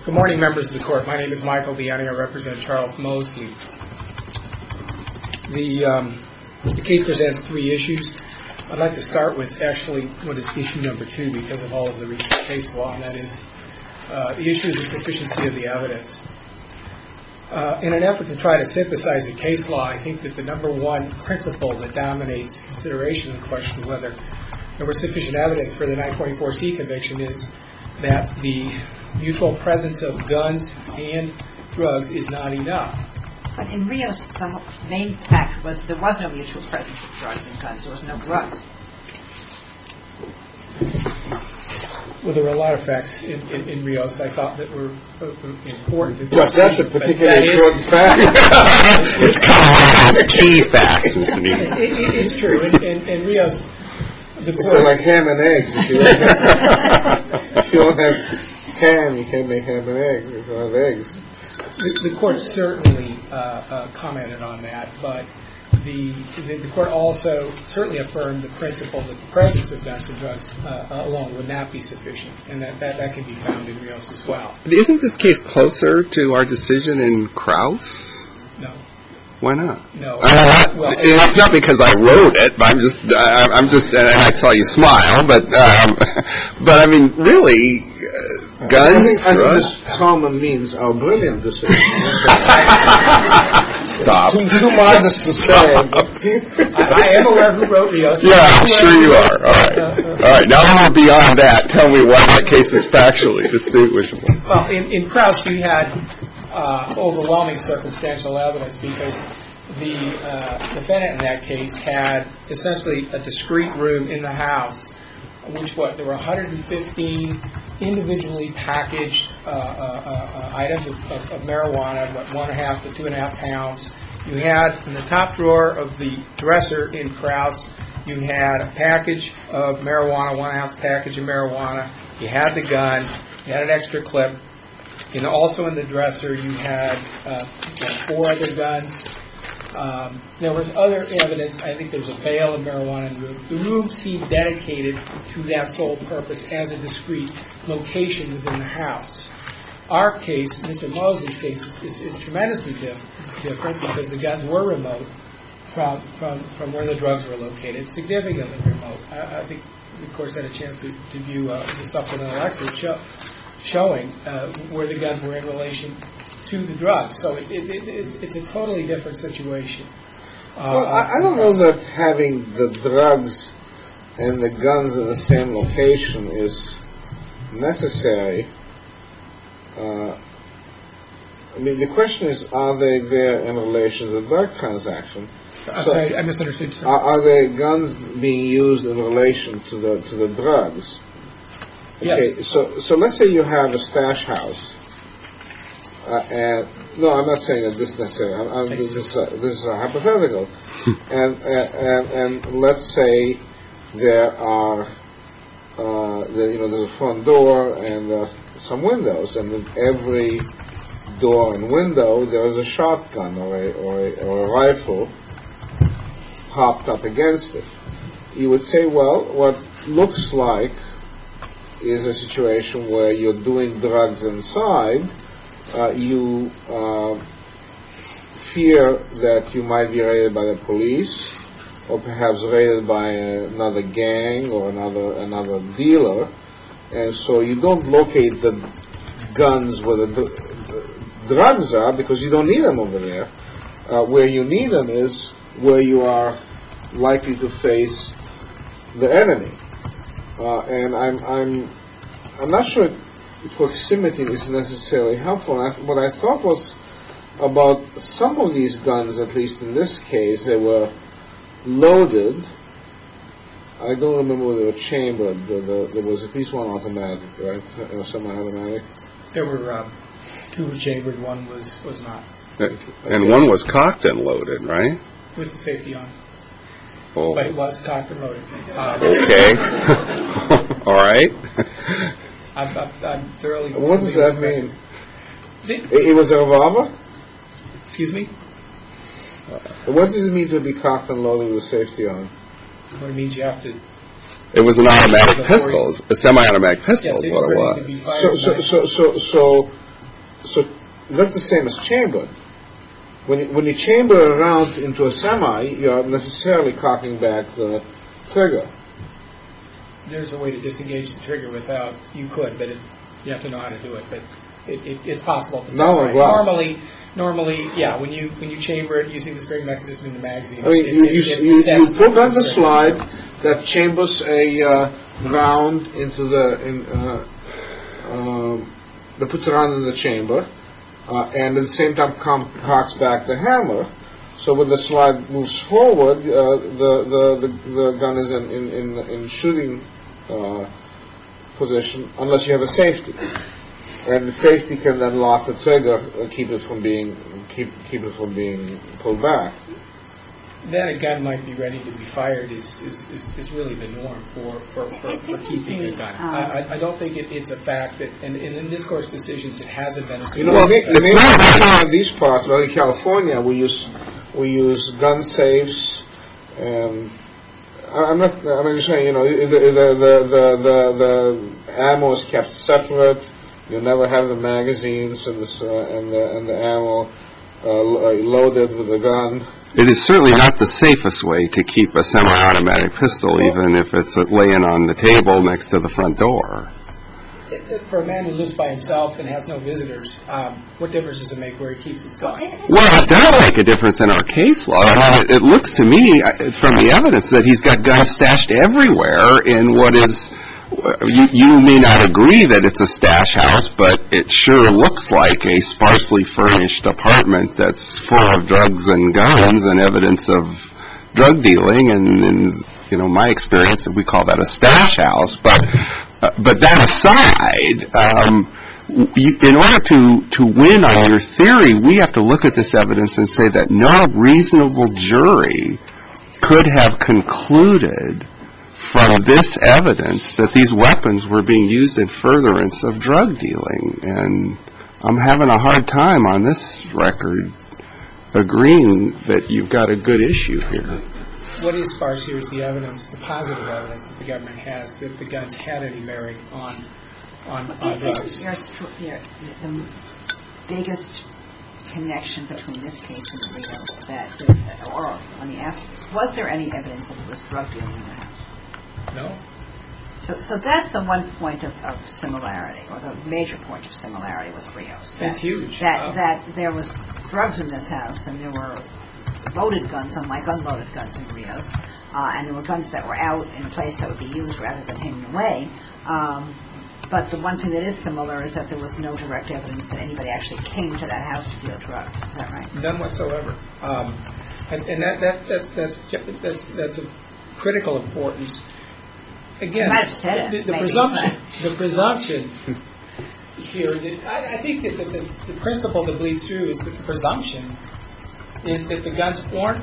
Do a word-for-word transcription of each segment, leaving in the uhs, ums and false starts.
Good morning, members of the court. My name is Michael Deani. I represent Charles Mosley. The, um, the case presents three issues. I'd like to start with actually what is issue number two because of all of the recent case law, and that is uh, the issue of the sufficiency of the evidence. Uh, in an effort to try to synthesize the case law, I think that the number one principle that dominates consideration of the question of whether there was sufficient evidence for the nine twenty-four C conviction is that the mutual presence of guns and drugs is not enough. But in Rios, the main fact was there was no mutual presence of drugs and guns. There was no drugs. Well, there were a lot of facts in, in, in Rios I thought that were uh, important. But that's a particularly important fact. It's kind of a key fact. It, it, it's true. In, in, in Rios, the court... So like ham and eggs. If you don't have, if you don't have ham, you can't make ham and eggs. If you don't have eggs. The, the court certainly uh, uh, commented on that, but the, the the court also certainly affirmed the principle that the presence of guns and drugs uh, alone would not be sufficient, and that, that, that can be found in Rios as well. But isn't this case closer to our decision in Krauss? No. Why not? No. Uh, well, it's not because I wrote it. But I'm just, uh, I'm just, and I saw you smile. But, um, but I mean, really, uh, guns, I think, I drugs. think this common means our brilliant decision. Stop. Too, too modest to say. I, I am aware who wrote Rios. Yeah, I'm sure you are. All right. All right. Now we're beyond that. Tell me why that case is factually distinguishable. Well, in, in Krauss, you had uh, overwhelming circumstantial evidence because the uh, defendant in that case had essentially a discrete room in the house, which what there were one hundred fifteen individually packaged uh, uh, uh, items of, of, of marijuana, what one and a half to two and a half pounds. You had in the top drawer of the dresser in Krauss, you had a package of marijuana, one ounce package of marijuana. You had the gun. You had an extra clip. And also in the dresser, you had uh, four other guns. Um, there was other evidence. I think there was a bale of marijuana in the room. The room seemed dedicated to that sole purpose as a discrete location within the house. Our case, Mister Mosley's case, is, is, is tremendously diff- different because the guns were remote from, from, from where the drugs were located, significantly remote. I, I think the course had a chance to, to view uh, the supplemental excerpt show, showing uh, where the guns were in relation to the drugs. So it, it, it, it's, it's a totally different situation. Uh, Well, I, I don't know that having the drugs and the guns in the same location is necessary. Uh, I mean, the question is, are they there in relation to the drug transaction? I'm so sorry, I misunderstood. Sir. Are, are the guns being used in relation to the to the drugs? Okay, Yes. so so let's say you have a stash house. Uh, and no, I'm not saying that this necessarily. I'm, I'm, this is a, this is a hypothetical, and, uh, and and let's say there are, uh, the, you know, there's a front door and uh, some windows, and in every door and window there is a shotgun or a or a, or a rifle propped up against it. You would say, well, what looks like is a situation where you're doing drugs inside. Uh, you uh, fear that you might be raided by the police, or perhaps raided by another gang or another another dealer, and so you don't locate the guns where the, the drugs are because you don't need them over there. Uh, where you need them is where you are likely to face the enemy, uh, and I'm I'm I'm not sure proximity is necessarily helpful. I, what I thought was about some of these guns, at least in this case, they were loaded. I don't remember whether they were chambered. The, the, there was at least one automatic, right? Uh, semi-automatic. There were um, two were chambered, one was, was not. And okay. One was cocked and loaded, right? With the safety on. Oh. But it was cocked and loaded. Um, okay. All right. I'm, I'm, I'm thoroughly... What does that mean? The, it was a revolver? Excuse me? Uh, what does it mean to be cocked and loaded with safety on? What it means you have to... It was an automatic pistol, a semi-automatic pistol yes, is what it was. So, so, so, so, so so that's the same as chambered. When you, when you chamber a round into a semi, you're necessarily cocking back the trigger. There's a way to disengage the trigger without, you could, but it, you have to know how to do it. But it, it, it's possible. To No, right. well. Normally, normally, yeah, when you when you chamber it using the spring mechanism in the magazine, I mean, it, you, it, you, it you, sets you put on the trigger. slide that chambers a uh, round into the, in, uh, um, that puts a round in the chamber, uh, and at the same time com- cocks back the hammer. So when the slide moves forward, uh, the, the, the, the gun is in, in, in, in shooting uh, position, unless you have a safety. And the safety can then lock the trigger and keep it from being keep keep it from being pulled back. Then a gun might be ready to be fired is is, is, is really the norm for, for, for, for keeping a gun. I, I, I don't think it, it's a fact that, and, and in this court's decisions, it hasn't been a You know, Well, in, it's in, not- in these parts, well, in California, we use we use gun safes. And I- I'm not. I'm just saying, you know, the the the the, the, the ammo is kept separate. You never have the magazines and the uh, and the and the ammo uh, lo- loaded with the gun. It is certainly not the safest way to keep a semi-automatic pistol, even if it's laying on the table next to the front door. It- it- For a man who lives by himself and has no visitors, um, what difference does it make where he keeps his gun? Well, it does make a difference in our case law. I mean, it, it looks to me, uh, from the evidence, that he's got guns stashed everywhere in what is... You, you may not agree that it's a stash house, but it sure looks like a sparsely furnished apartment that's full of drugs and guns and evidence of drug dealing. And in, you know, my experience, we call that a stash house. But uh, but that aside, um, you, in order to to win on your theory, we have to look at this evidence and say that no reasonable jury could have concluded from this evidence that these weapons were being used in furtherance of drug dealing. And I'm having a hard time on this record agreeing that you've got a good issue here. What is sparse here is the evidence, the positive evidence that the government has that the guns had any bearing on on, on drugs. Your, your, the biggest connection between this case and the Rios that, or let me ask you, was there any evidence that there was drug dealing in the house? No? So, so that's the one point of, of similarity, or the major point of similarity with Rios. That, That's huge. That Oh. that there was drugs in this house, and there were loaded guns, unlike unloaded guns in Rios, uh, and there were guns that were out in a place that would be used rather than hidden away. Um, but the one thing that is similar is that there was no direct evidence that anybody actually came to that house to deal drugs. Is that right? None whatsoever. Um, and and that, that that's that's that's that's of critical importance. Again, You might have said it, the, the maybe, presumption, the presumption here, that I, I think that the, the, the principle that bleeds through is that the presumption is that the guns weren't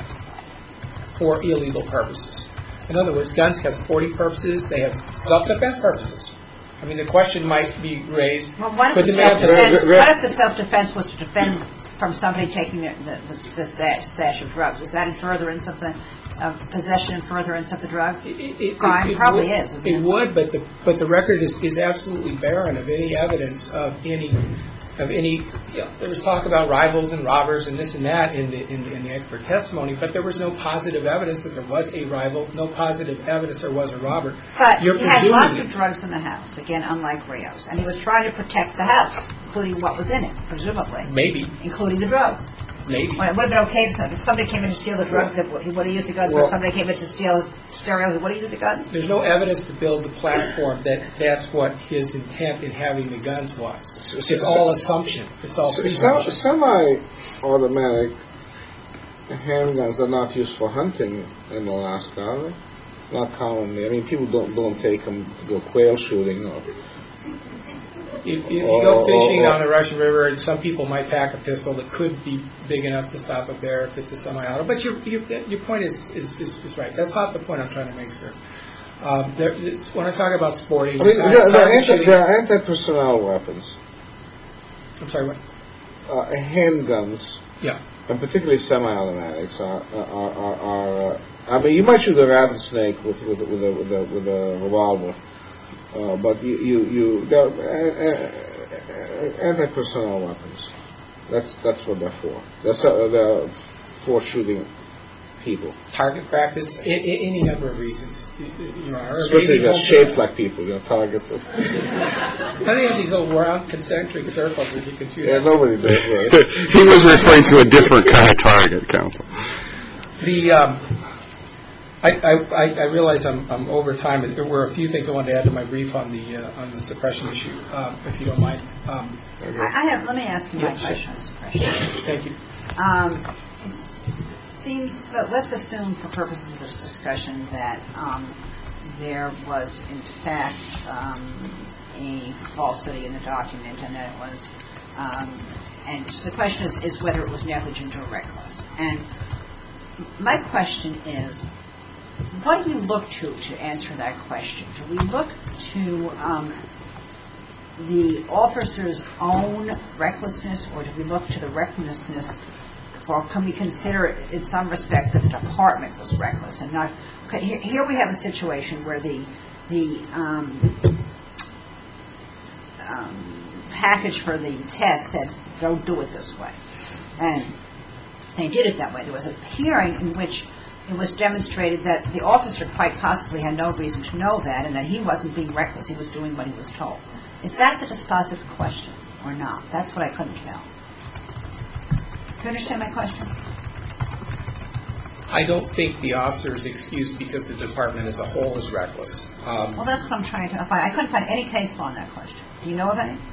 for illegal purposes. In other words, guns have sporting purposes, they have self-defense purposes. I mean, the question might be raised, Well, what if, could the the man self-defense, Re- re- what if the self-defense was to defend from somebody taking the, the, the, the stash, stash of drugs? Is that in furtherance of the of possession and furtherance of the drug It, it, crime? it, it Probably would, is. Isn't It it would, but the but the record is, is absolutely barren of any evidence of any of any. You know, there was talk about rivals and robbers and this and that in the in, in the expert testimony, but there was no positive evidence that there was a rival. No positive evidence there was a robber. But You're he had lots presuming of drugs in the house, again, unlike Rios, and he was trying to protect the house, including what was in it, presumably, maybe including the drugs. maybe. Well, it would have been okay if, if somebody came in to steal the drugs. That would he use the guns? Well- or somebody came in to steal his stereo? Would he use the guns? There's no evidence to build the platform that that's what his intent in having the guns was. It's all assumption. It's all So, presumption. semi-automatic handguns are not used for hunting in Alaska, are they? Not commonly. I mean, people don't don't take them to go quail shooting. Or, If, if you Or- go or- fishing or- on the Russian River, some people might pack a pistol that could be big enough to stop a bear if it's a semi-auto. But your your, your point is, is, is, is right. That's not the point I'm trying to make, sir. Um, there, it's, when I talk about sporting, I mean, uh, there, there, are target anti, shooting- there are anti-personnel weapons, I'm sorry, what? uh, handguns, Yeah. and particularly semi-automatics are are are. are uh, I mean, you might shoot a rattlesnake with with with a with a, with a revolver, uh, but you you, you there, uh, uh, anti-personnel weapons. That's that's what they're for. That's uh, they're for shooting people. Target practice, I- I- any number of reasons. Your Honor. Especially if they're shaped like people, you know, targets. I think of these little round concentric circles that you can shoot. Yeah, at. nobody does, right? He was referring to a different kind of target, counsel. The um, I, I, I realize I'm, I'm over time, but there were a few things I wanted to add to my brief on the uh, on the suppression issue, um, if you don't mind. Um, I I have. Let me ask you my Yeah, sure. question on suppression. thank you. Um, it seems that let's assume, for purposes of this discussion, that um, there was in fact um, a falsity in the document, and that it was. Um, and so the question is, is whether it was negligent or reckless. And my question is, what do we look to to answer that question? Do we look to um, the officer's own recklessness, or do we look to the recklessness, or can we consider it in some respect that the department was reckless and not? Okay, here, here we have a situation where the the um, um, package for the test said, "Don't do it this way," and they did it that way. There was a hearing in which it was demonstrated that the officer quite possibly had no reason to know that, and that he wasn't being reckless. He was doing what he was told. Is that the dispositive question or not? That's what I couldn't tell. Do you understand my question? I don't think the officer is excused because the department as a whole is reckless. Um, Well, that's what I'm trying to find. I couldn't find any case law on that question. Do you know of any?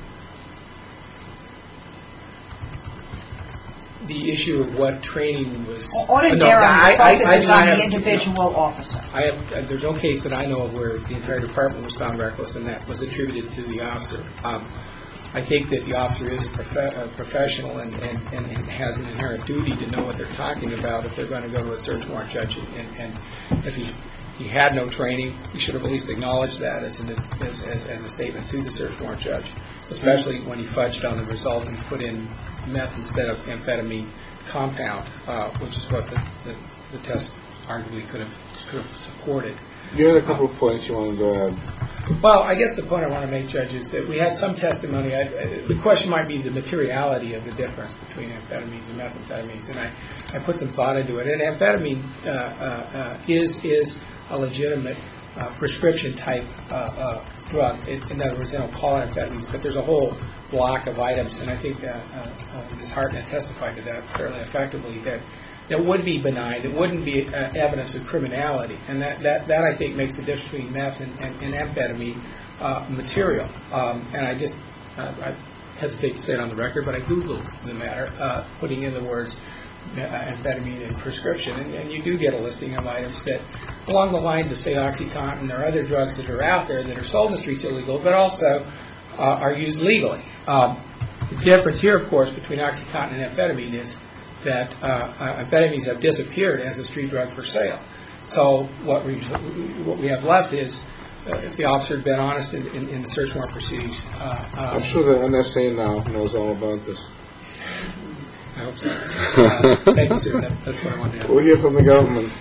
the issue of what training was. Ordinarily, no, I, I, the focus I, is I on have, the individual officer. I have. Uh, there's no case that I know of where the entire department was found reckless, and that was attributed to the officer. Um, I think that the officer is a, prof- a professional and, and, and has an inherent duty to know what they're talking about if they're going to go to a search warrant judge. And, and if he, he had no training, we should have at least acknowledged that as, an, as, as, as a statement to the search warrant judge, especially when he fudged on the result and put in meth instead of amphetamine compound, uh, which is what the, the, the test arguably could have could have supported. You had a couple of points you wanted to add. Well, I guess the point I want to make, Judge, is that we had some testimony. I, I, the question might be the materiality of the difference between amphetamines and methamphetamines, and I, I put some thought into it. And amphetamine uh, uh, uh, is is a legitimate uh, prescription type uh, uh, drug. It, in other words, they don't call it amphetamines, but there's a whole block of items, and I think uh, uh, uh, Miz Hartnett testified to that fairly effectively, that that would be benign, that wouldn't be uh, evidence of criminality, and that, that, that I think makes the difference between meth and, and, and amphetamine uh, material. Um, and I just uh, I hesitate to say it on the record, but I googled the matter, uh, putting in the words amphetamine and prescription, and, and you do get a listing of items that, along the lines of, say, OxyContin or other drugs that are out there that are sold in the streets illegal, but also uh, are used legally. Um, the difference here, of course, between OxyContin and amphetamine is that uh, amphetamines have disappeared as a street drug for sale. So what we what we have left is, uh, if the officer had been honest in, in, in the search warrant proceedings. Uh, um, I'm sure the N S A now knows all about this. I hope so. Uh, thank you, sir. That, that's what I wanted to add. We'll hear from the government.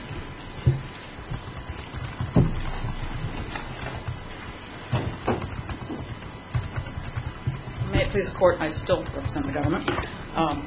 May it please the Court, I still represent the government. Um,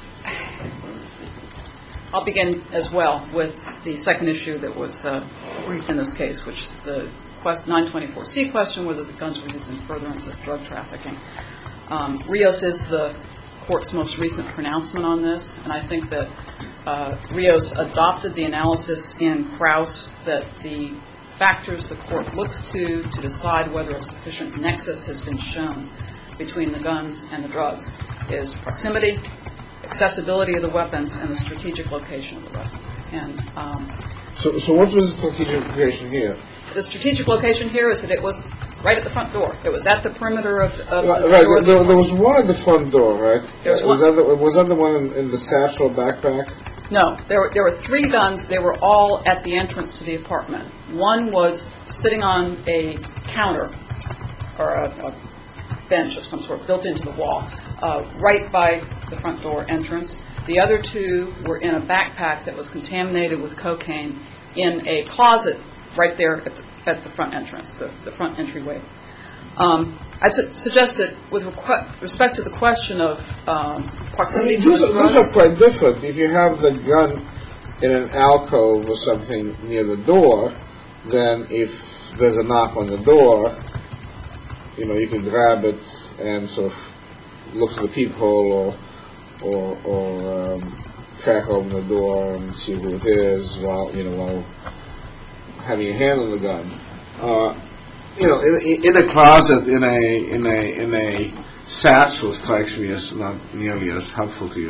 I'll begin as well with the second issue that was uh, briefed in this case, which is the nine twenty-four C question, whether the guns were used in furtherance of drug trafficking. Um, Rios is the Court's most recent pronouncement on this, and I think that uh, Rios adopted the analysis in Krauss that the factors the Court looks to to decide whether a sufficient nexus has been shown between the guns and the drugs is proximity, accessibility of the weapons, and the strategic location of the weapons. And um, So, so what was the strategic location here? the strategic location here is that it was right at the front door. It was at the perimeter of, of Right, the right. door. There, there was one at the front door, right? There was was one. that the, was that the one in, in the satchel backpack? No, there were there were three guns. They were all at the entrance to the apartment. One was sitting on a counter or a, a bench of some sort built into the wall, uh, right by the front door entrance. The other two were in a backpack that was contaminated with cocaine in a closet right there at the, at the front entrance, the, the front entryway. Um, I'd su- suggest that with requ- respect to the question of um, I proximity mean, to those, the are, those drugs, are quite different. If you have the gun in an alcove or something near the door, then if there's a knock on the door, you know, you can grab it and sort of look through the peephole or or, or um, crack open the door and see who it is while you know while having a hand on the gun. Uh, you know, in, in a closet, in a in a in a satchel, strikes me as not nearly as helpful to you.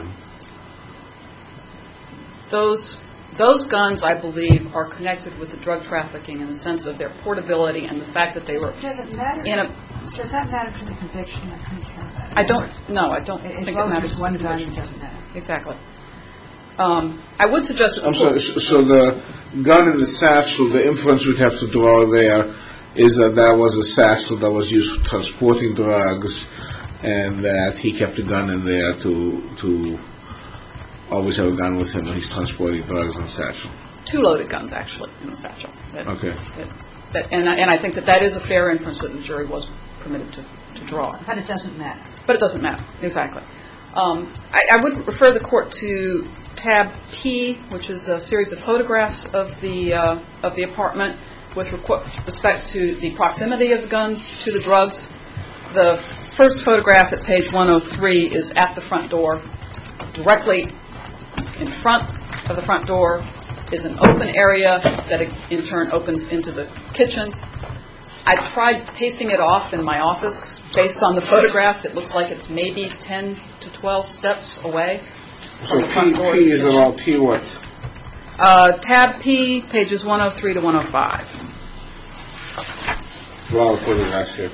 those those guns, I believe, are connected with the drug trafficking in the sense of their portability and the fact that they were Does it matter? in a. Does that matter to the conviction? I couldn't tell that. I don't. No, I don't As think it long as matters. it's one to the gun, conviction. it doesn't matter. Exactly. Um, I would suggest. I'm sorry, so, so the gun in the satchel, the inference we'd have to draw there is that that was a satchel that was used for transporting drugs, and that he kept a gun in there to to always have a gun with him when he's transporting drugs in the satchel. Two loaded guns, actually, in the satchel. That, Okay. That, that, and, I, and I think that that is a fair inference that the jury was permitted to, to draw. But it doesn't matter. But it doesn't matter, exactly. Um, I, I would refer the court to tab P, which is a series of photographs of the uh, of the apartment with requ- respect to the proximity of the guns to the drugs. The first photograph at page one oh three is at the front door. Directly in front of the front door is an open area that in turn opens into the kitchen. I tried pacing it off in my office based on the photographs. It looks like it's maybe ten to twelve steps away So from the front P, door. P is about P what? Uh, tab P, pages one oh three to one oh five. A lot of photographs here.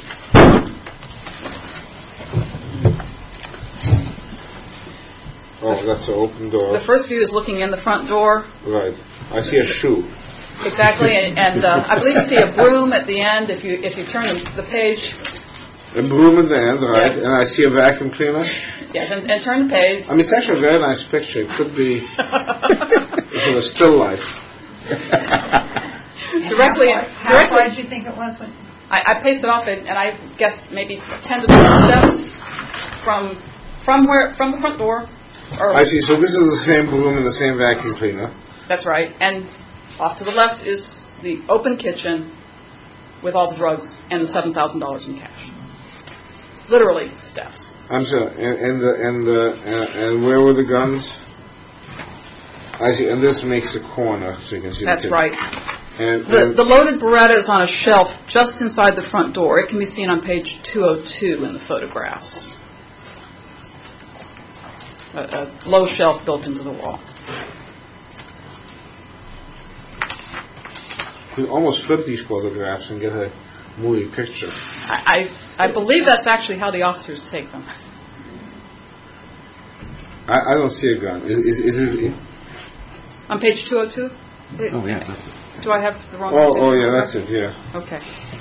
Oh, that's an open door. The first view is looking in the front door. Right. I see a shoe. Exactly, and, and uh, I believe you see a broom at the end if you if you turn the, the page. A broom at the end, right? Yes. And I see a vacuum cleaner. Yes, and, and turn the page. I mean, it's actually a very nice picture. It could be sort of still life. Directly, How far, how far directly. did you think it was? When, I, I paced it off, and, and I guess maybe ten to twelve steps from from where from the front door. Or, I see. So this is the same broom and the same vacuum cleaner. That's right. And off to the left is the open kitchen with all the drugs and the seven thousand dollars in cash. Literally steps. I'm sorry. And, and the and the and, and where were the guns? I see. And this makes a corner, so you can see. That's the right. And, The, and the loaded Beretta is on a shelf just inside the front door. It can be seen on page two oh two in the photographs. A, a low shelf built into the wall. we almost flip these photographs and get a moving picture. I, I, I believe that's actually how the officers take them. I, I don't see a gun. Is, is, is it? On page two oh two? Oh, yeah, that's it. Do I have the wrong Oh, oh page? yeah, that's it. Yeah. Okay.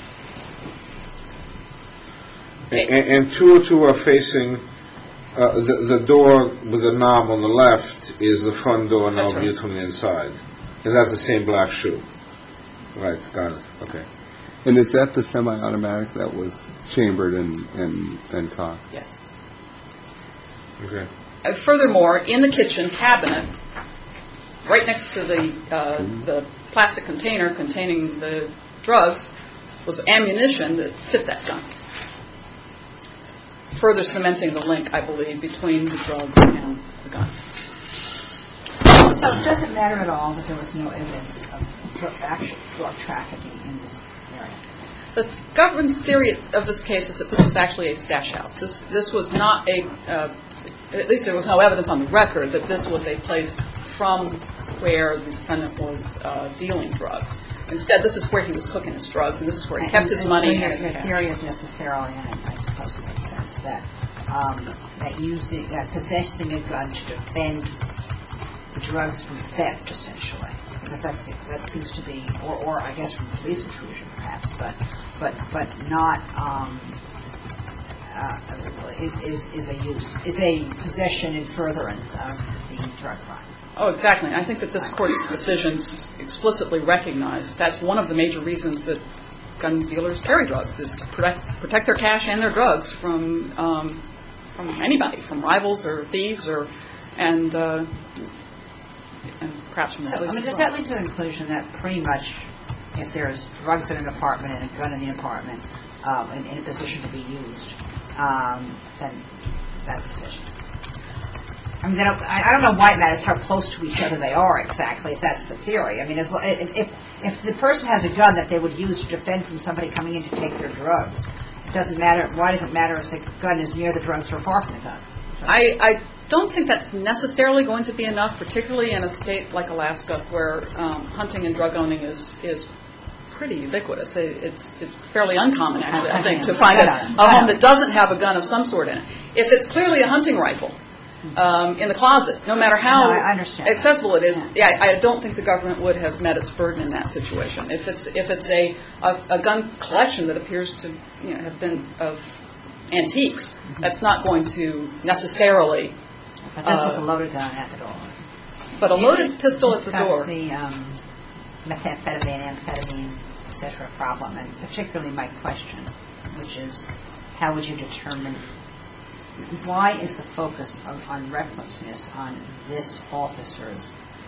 And, and two oh two are facing uh, the the door with the knob on the left is the front door now That's right. viewed from the inside, and that's the same black shoe. Right, got it. Okay. And is that the semi-automatic that was chambered and and and cocked? Yes. Okay. Uh, furthermore, in the kitchen cabinet, right next to the uh, the plastic container containing the drugs, was ammunition that fit that gun. Further cementing the link, I believe, between the drugs and the gun. so it doesn't matter at all that there was no evidence of drug, actual drug trafficking in this area. The government's theory of this case is that this was actually a stash house. This this was not a, uh, at least there was no evidence on the record that this was a place from where the defendant was uh, dealing drugs. Instead, this is where he was cooking his drugs, and this is where he kept And- his and money so and his your, your cash. theory is necessarily, and I suppose it makes sense, that um, that using that possessing a gun to defend the drugs from theft, essentially, because that's that seems to be, or, or I guess from police intrusion, perhaps, but but but not um, uh, is, is is a use is a possession in furtherance of the drug crime. Oh, exactly. I think that this court's decisions explicitly recognize that's one of the major reasons that gun dealers carry drugs, is to protect protect their cash and their drugs from um, from anybody, from rivals or thieves, or and uh, and perhaps from the So, police. I mean, as does well. that lead to the conclusion that pretty much if there's drugs in an apartment and a gun in the apartment um, in, in a position to be used, um, then that's sufficient? I mean, they don't, I, I don't know why it matters how close to each other they are exactly, if that's the theory. I mean, as, if, if if the person has a gun that they would use to defend from somebody coming in to take their drugs, it doesn't matter. Why does it matter if the gun is near the drugs or far from the gun? I, I don't think that's necessarily going to be enough, particularly in a state like Alaska, where um, hunting and drug owning is is pretty ubiquitous. It's it's fairly uncommon, actually, I think, to find a, a home that doesn't have a gun of some sort in it. If it's clearly a hunting rifle um, in the closet, no matter how No, I understand. accessible it is, yeah, I don't think the government would have met its burden in that situation. If it's if it's a a, a gun collection that appears to you know, have been of antiques, that's not going to necessarily. But this was Uh, a loaded gun at the door. But a loaded pistol at the Discuss door. the um, methamphetamine, amphetamine, et cetera problem, and particularly my question, which is, how would you determine why is the focus of, on recklessness on this officer's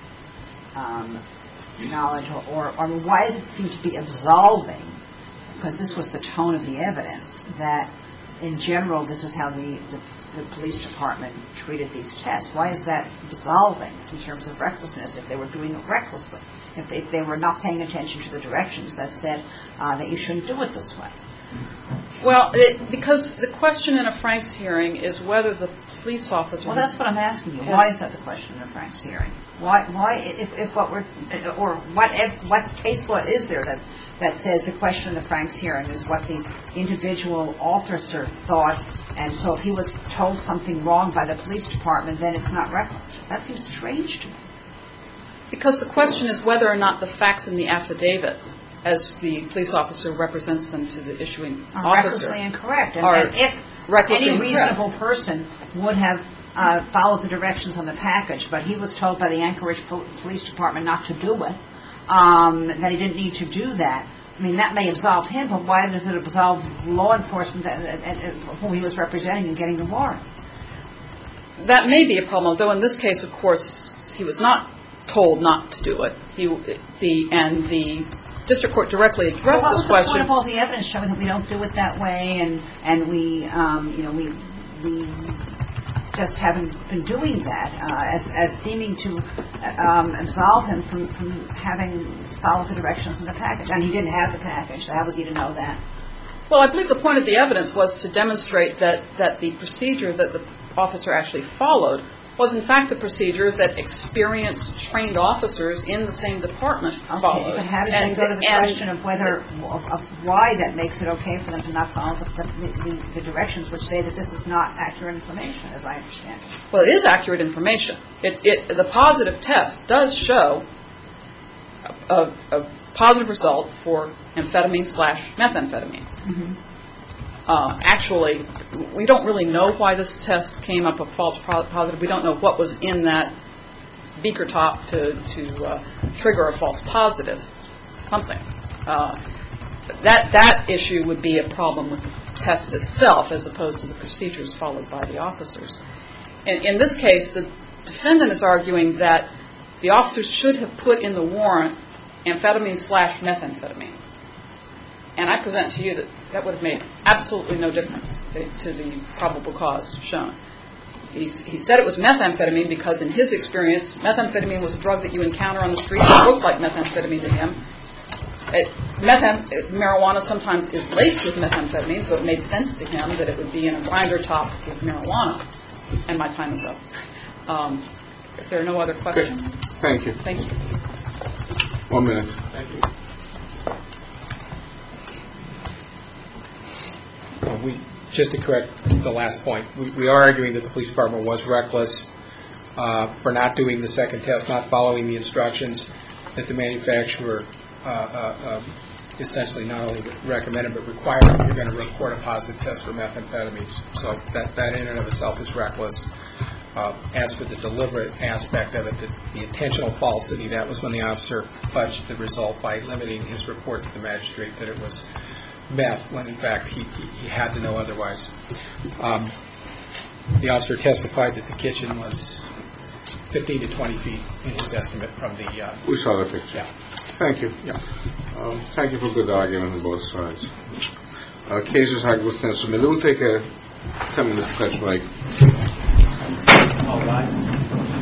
um, knowledge, or, or, or why does it seem to be absolving? Because this was the tone of the evidence that, in general, this is how the, the the police department treated these tests. Why is that absolving in terms of recklessness if they were doing it recklessly? If they, if they were not paying attention to the directions that said uh, that you shouldn't do it this way? Well, it, because the question in a Franks hearing is whether the police officer. Well, that's what I'm asking you. Yes. Why is that the question in a Franks hearing? Why, why, if, if what we're, or what, if, what case law is there that that says the question in the Franks hearing is what the individual officer thought, and so if he was told something wrong by the police department, then it's not reckless? That seems strange to me. Because the question is whether or not the facts in the affidavit, as the police officer represents them to the issuing Are officer, recklessly incorrect. And, are and if recklessly any incorrect. reasonable person would have uh, followed the directions on the package, but he was told by the Anchorage Pol- Police Department not to do it, um, that he didn't need to do that, I mean, that may absolve him, but why does it absolve law enforcement that, that, that, whom he was representing in getting the warrant? That may be a problem, though in this case, of course, he was not told not to do it. He, the, and the district court directly addressed Well, this what was the question. point of all the evidence showing that we don't do it that way, and and we, um, you know, we we just haven't been doing that, uh, as as seeming to um, absolve him from from having followed the directions in the package, and he didn't have the package. So how was he to know that? Well, I believe the point of the evidence was to demonstrate that, that the procedure that the officer actually followed was in fact the procedure that experienced, trained officers in the same department Okay, followed. but how does and, that go to the and question of whether, of, of why that makes it okay for them to not follow the, the, the, the directions which say that this is not accurate information, as I understand it? Well, it is accurate information. It, it, the positive test does show a, a positive result for amphetamine slash methamphetamine. Mm-hmm. Uh, actually, we don't really know why this test came up a false positive. We don't know what was in that beaker top to, to uh, trigger a false positive. Something. Uh, that that issue would be a problem with the test itself as opposed to the procedures followed by the officers. In, in this case, the defendant is arguing that the officers should have put in the warrant amphetamine slash methamphetamine. And I present to you that that would have made absolutely no difference to the probable cause shown. He, he said it was methamphetamine because, in his experience, methamphetamine was a drug that you encounter on the street that looked like methamphetamine to him. It, methamph- marijuana sometimes is laced with methamphetamine, so it made sense to him that it would be in a grinder top with marijuana. And my time is up. Um, if there are no other questions. Okay. Thank you. Thank you. One minute. Thank you. Uh, we, just to correct the last point, we, we are arguing that the police department was reckless uh, for not doing the second test, not following the instructions that the manufacturer uh, uh, uh, essentially not only recommended but required that you're going to report a positive test for methamphetamines. So that, that in and of itself is reckless. Uh, as for the deliberate aspect of it, the, the intentional falsity, that was when the officer fudged the result by limiting his report to the magistrate that it was meth, when in fact he, he, he had to know otherwise. Um, the officer testified that the kitchen was fifteen to twenty feet in his estimate from the... Uh, we saw the picture. Yeah. Thank you. Yeah. Um, thank you for good argument on both sides. Uh, cases are good to submit. We'll take a ten minute stretch break. All rise.